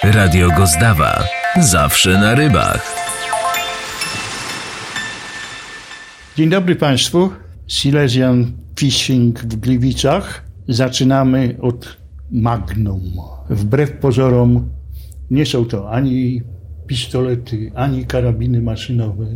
Radio Gozdawa. Zawsze na rybach. Dzień dobry Państwu. Silesian Fishing w Gliwicach. Zaczynamy od Magnum. Wbrew pozorom nie są to ani pistolety, ani karabiny maszynowe.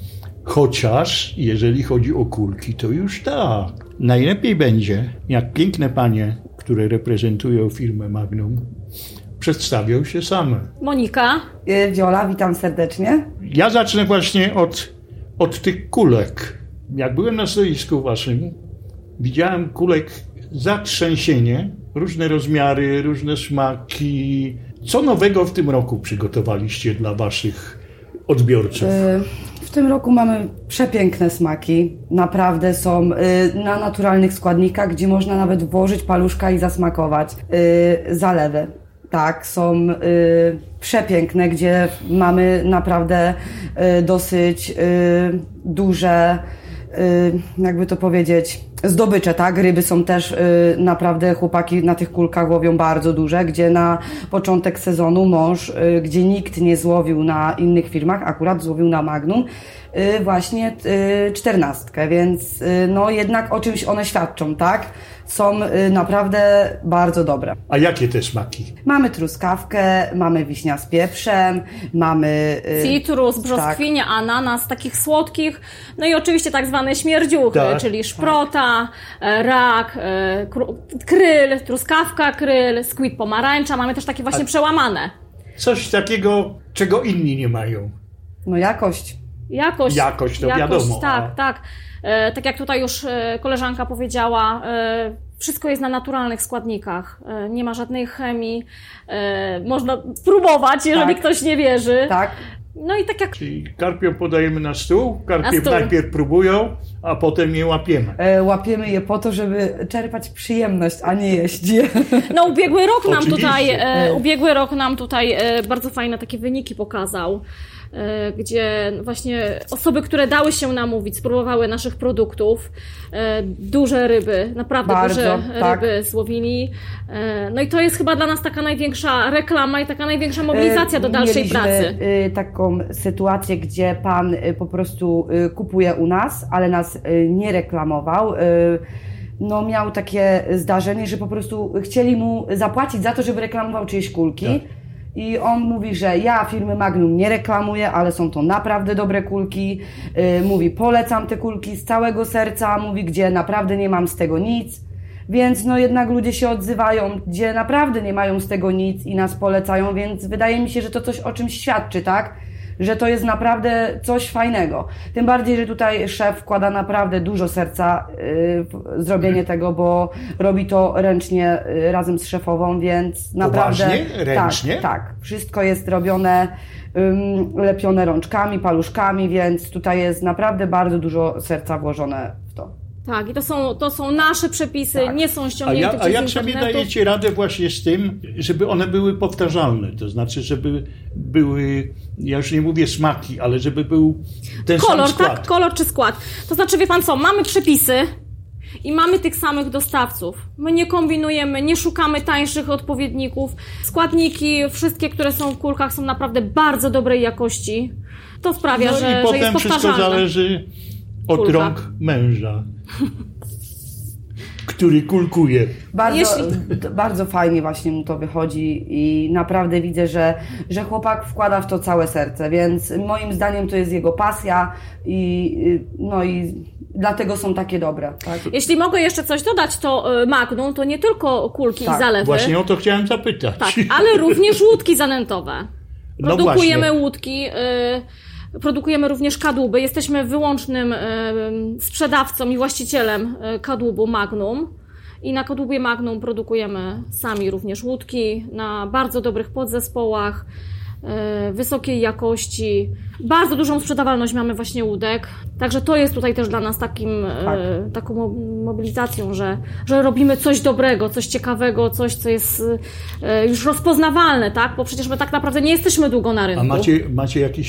Chociaż jeżeli chodzi o kulki, to już tak. Najlepiej będzie, jak piękne panie, które reprezentują firmę Magnum, przedstawią się same. Monika. Wiola, witam serdecznie. Ja zacznę właśnie od tych kulek. Jak byłem na stoisku waszym, widziałem kulek zatrzęsienie, różne rozmiary, różne smaki. Co nowego w tym roku przygotowaliście dla waszych odbiorców? W tym roku mamy przepiękne smaki. Naprawdę są na naturalnych składnikach, gdzie można nawet włożyć paluszka i zasmakować. Zalewy. Tak, są przepiękne, gdzie mamy naprawdę dosyć duże, jakby to powiedzieć, zdobycze, tak? Ryby są też naprawdę, chłopaki na tych kulkach łowią bardzo duże, gdzie na początek sezonu mąż, gdzie nikt nie złowił na innych firmach, akurat złowił na Magnum, właśnie 14, więc no jednak o czymś one świadczą, tak? Są naprawdę bardzo dobre. A jakie te smaki? Mamy truskawkę, mamy wiśnia z pieprzem, mamy... Citrus, brzoskwinia, tak. Ananas, takich słodkich. No i oczywiście tak zwane śmierdziuchy, tak, czyli szprota, rak, kryl, truskawka, kryl, squid pomarańcza. Mamy też takie właśnie przełamane. Coś takiego, czego inni nie mają. No jakość. Jakość, to wiadomo. Tak, tak. Tak jak tutaj już koleżanka powiedziała, wszystko jest na naturalnych składnikach. Nie ma żadnej chemii. Można spróbować, jeżeli ktoś nie wierzy. Tak. No i tak jak... Czyli karpią podajemy na stół, najpierw próbują, a potem je łapiemy. Łapiemy je po to, żeby czerpać przyjemność, a nie jeść je. No ubiegły rok nam tutaj bardzo fajne takie wyniki pokazał, gdzie właśnie osoby, które dały się namówić, spróbowały naszych produktów, duże ryby, naprawdę duże ryby złowili. No i to jest chyba dla nas taka największa reklama i taka największa mobilizacja do dalszej pracy. Taką sytuację, gdzie pan po prostu kupuje u nas, ale nas nie reklamował. No miał takie zdarzenie, że po prostu chcieli mu zapłacić za to, żeby reklamował czyjeś kulki. Tak. I on mówi, że ja firmy Magnum nie reklamuję, ale są to naprawdę dobre kulki. Mówi, polecam te kulki z całego serca, mówi, gdzie naprawdę nie mam z tego nic. Więc no jednak ludzie się odzywają, gdzie naprawdę nie mają z tego nic i nas polecają, więc wydaje mi się, że to coś o czymś świadczy, tak? Że to jest naprawdę coś fajnego. Tym bardziej, że tutaj szef wkłada naprawdę dużo serca w zrobienie tego, bo robi to ręcznie razem z szefową, więc naprawdę... Poważnie? Ręcznie? Tak. Wszystko jest robione, lepione rączkami, paluszkami, więc tutaj jest naprawdę bardzo dużo serca włożone w to. Tak, i to są nasze przepisy, tak. Nie są ściągnięte przez A jak sobie dajecie radę właśnie z tym, żeby one były powtarzalne? To znaczy, żeby były, ja już nie mówię smaki, ale żeby był ten sam skład. Tak, kolor czy skład. To znaczy, wie pan co, mamy przepisy i mamy tych samych dostawców. My nie kombinujemy, nie szukamy tańszych odpowiedników. Składniki, wszystkie, które są w kulkach, są naprawdę bardzo dobrej jakości. To sprawia, że jest powtarzalne. I potem wszystko zależy od rąk męża, który kulkuje. Bardzo fajnie właśnie mu to wychodzi i naprawdę widzę, że chłopak wkłada w to całe serce, więc moim zdaniem to jest jego pasja i dlatego są takie dobre. Tak? Jeśli mogę jeszcze coś dodać, to Magnum to nie tylko kulki i zalewy. Właśnie o to chciałem zapytać. Tak, ale również łódki zanętowe. Produkujemy łódki. Produkujemy również kadłuby. Jesteśmy wyłącznym sprzedawcą i właścicielem kadłubu Magnum. I na kadłubie Magnum produkujemy sami również łódki na bardzo dobrych podzespołach, wysokiej jakości. Bardzo dużą sprzedawalność mamy właśnie łódek. Także to jest tutaj też dla nas taką mobilizacją, że robimy coś dobrego, coś ciekawego, coś, co jest już rozpoznawalne, tak? Bo przecież my tak naprawdę nie jesteśmy długo na rynku. A macie jakiś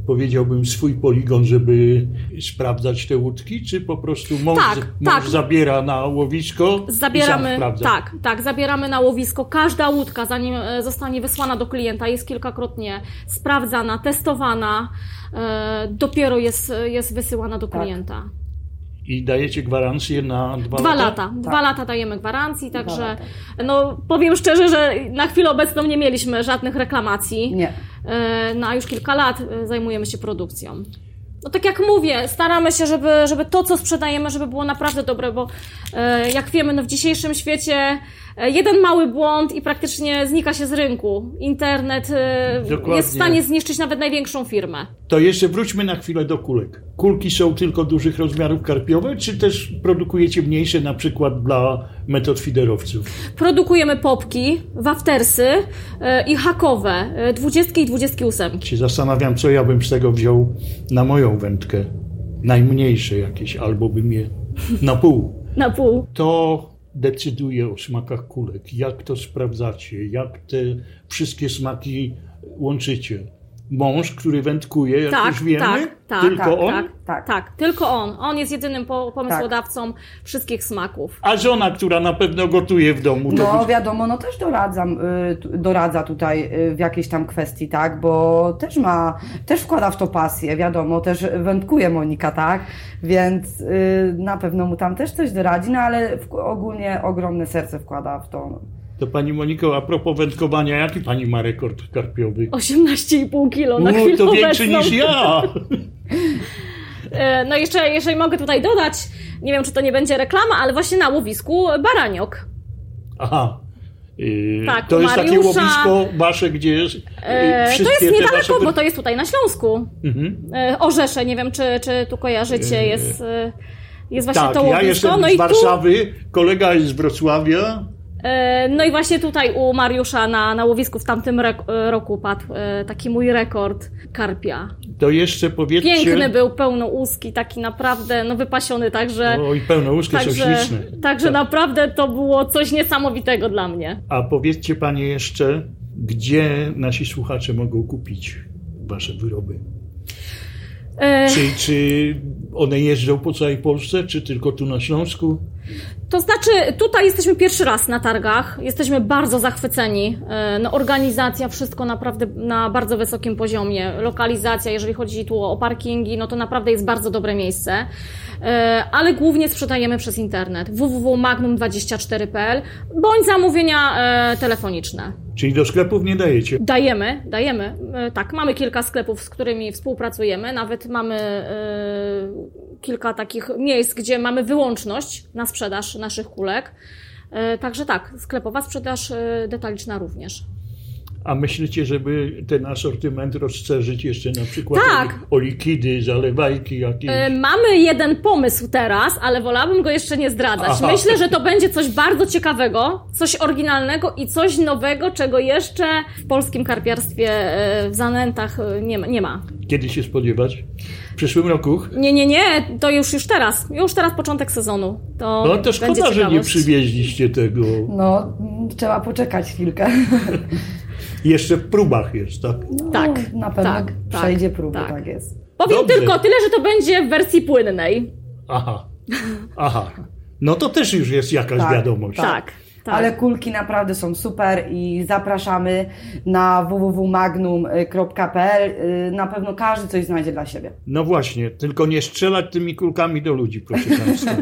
powiedziałbym, swój poligon, żeby sprawdzać te łódki, czy po prostu mąż zabiera na łowisko i sam sprawdza? Tak, zabieramy na łowisko. Każda łódka, zanim zostanie wysłana do klienta, jest kilkakrotnie sprawdzana, testowana, dopiero jest wysyłana do klienta. I dajecie gwarancję na 2 lata? 2 lata dajemy gwarancji, także powiem szczerze, że na chwilę obecną nie mieliśmy żadnych reklamacji. Nie. No a już kilka lat zajmujemy się produkcją. No tak jak mówię, staramy się, żeby to, co sprzedajemy, żeby było naprawdę dobre, bo jak wiemy, w dzisiejszym świecie jeden mały błąd i praktycznie znika się z rynku. Internet jest w stanie zniszczyć nawet największą firmę. To jeszcze wróćmy na chwilę do kulek. Kulki są tylko dużych rozmiarów karpiowe, czy też produkujecie mniejsze, na przykład dla metod feederowców? Produkujemy popki, waftersy i hakowe, 20 i 28. Się zastanawiam, co ja bym z tego wziął na moją wędkę. Najmniejsze jakieś, albo bym je na pół. Na pół. To decyduje o smakach kulek. Jak to sprawdzacie? Jak te wszystkie smaki łączycie? Mąż, który wędkuje, jak już wiemy, tylko on? Tak, tylko on. On jest jedynym pomysłodawcą wszystkich smaków. A żona, która na pewno gotuje w domu? No wiadomo, też doradza tutaj w jakiejś tam kwestii, tak, bo też wkłada w to pasję, wiadomo, też wędkuje Monika, tak, więc na pewno mu tam też coś doradzi, no ale ogólnie ogromne serce wkłada w to. To pani Moniko, a propos wędkowania, jaki pani ma rekord karpiowy? 18,5 kilo na chwilę to obecną. większy niż ja! No jeszcze, jeżeli mogę tutaj dodać, nie wiem, czy to nie będzie reklama, ale właśnie na łowisku Baraniok. Aha. Tak, to jest Mariusza, takie łowisko wasze, gdzie wszystkie to jest niedaleko, wasze... bo to jest tutaj na Śląsku. Orzesze, nie wiem, czy tu kojarzycie, jest właśnie to łowisko. Ja jestem z Warszawy, kolega jest z Wrocławia. No i właśnie tutaj u Mariusza na łowisku w tamtym roku padł taki mój rekord karpia. To jeszcze powiedzcie... Piękny był, pełnołuski, taki naprawdę wypasiony, także... O, i pełnołuskie są śliczne. Także naprawdę to było coś niesamowitego dla mnie. A powiedzcie panie jeszcze, gdzie nasi słuchacze mogą kupić wasze wyroby? Czy one jeżdżą po całej Polsce, czy tylko tu na Śląsku? To znaczy, tutaj jesteśmy pierwszy raz na targach, jesteśmy bardzo zachwyceni. No, organizacja, wszystko naprawdę na bardzo wysokim poziomie. Lokalizacja, jeżeli chodzi tu o parkingi, no to naprawdę jest bardzo dobre miejsce. Ale głównie sprzedajemy przez internet www.magnum24.pl bądź zamówienia telefoniczne. Czyli do sklepów nie dajecie? Dajemy. Tak, mamy kilka sklepów, z którymi współpracujemy. Nawet mamy kilka takich miejsc, gdzie mamy wyłączność na sprzedaż naszych kulek. Także tak, sklepowa sprzedaż detaliczna również. A myślicie, żeby ten asortyment rozszerzyć jeszcze na przykład o likidy, zalewajki jakieś? Mamy jeden pomysł teraz, ale wolałabym go jeszcze nie zdradzać. Aha. Myślę, że to będzie coś bardzo ciekawego, coś oryginalnego i coś nowego, czego jeszcze w polskim karpiarstwie w zanętach nie ma. Kiedy się spodziewać? W przyszłym roku? Nie, to już teraz. Już teraz początek sezonu. No to szkoda, że nie przywieźliście tego. No, trzeba poczekać chwilkę. Jeszcze w próbach jest, tak? No, tak, na pewno przejdzie próby, tak jest. Powiem tylko tyle, że to będzie w wersji płynnej. Aha. No to też już jest jakaś wiadomość. Tak. Ale kulki naprawdę są super i zapraszamy na www.magnum.pl. Na pewno każdy coś znajdzie dla siebie. No właśnie, tylko nie strzelać tymi kulkami do ludzi, proszę państwa.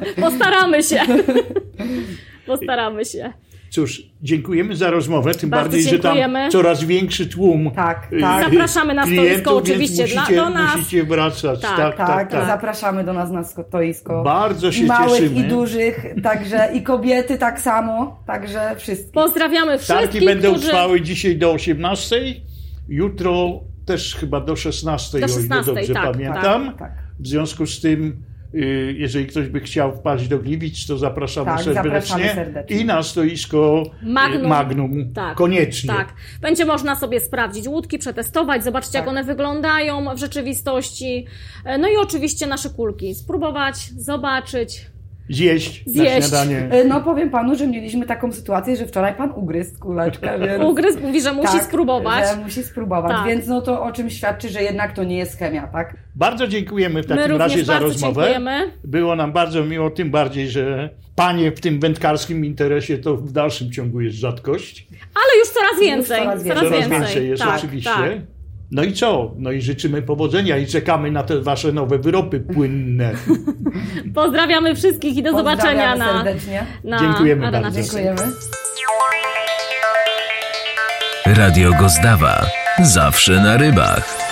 Postaramy się. Cóż, dziękujemy za rozmowę, tym bardziej, że tam coraz większy tłum. Tak. Zapraszamy na stoisko oczywiście do nas. Musicie wracać. Tak. Zapraszamy do nas na stoisko. Bardzo się małych cieszymy. I dużych, także i kobiety tak samo, także wszystkich. Pozdrawiamy wszystkich, Targi będą trwały dzisiaj do 18:00, jutro też chyba do 16:00, o ile dobrze pamiętam. Tak. W związku z tym, jeżeli ktoś by chciał wpaść do Gliwic, to zapraszamy serdecznie. I na stoisko Magnum koniecznie. Tak. Będzie można sobie sprawdzić łódki, przetestować, zobaczyć jak one wyglądają w rzeczywistości. No i oczywiście nasze kulki. Spróbować, zobaczyć. zjeść na śniadanie. No powiem panu, że mieliśmy taką sytuację, że wczoraj pan ugryzł kuleczkę. Więc... Ugryzł, mówi, że musi spróbować. Że musi spróbować, więc no to o czym świadczy, że jednak to nie jest chemia, tak? Bardzo dziękujemy w takim razie za rozmowę. Dziękujemy. Było nam bardzo miło, tym bardziej, że panie w tym wędkarskim interesie to w dalszym ciągu jest rzadkość. Ale już coraz więcej. Coraz więcej jest, oczywiście. Tak. No i co? No i życzymy powodzenia i czekamy na te wasze nowe wyroby płynne. Pozdrawiamy wszystkich i do zobaczenia serdecznie. Dziękujemy bardzo. Dziękujemy. Radio Gozdawa. Zawsze na rybach.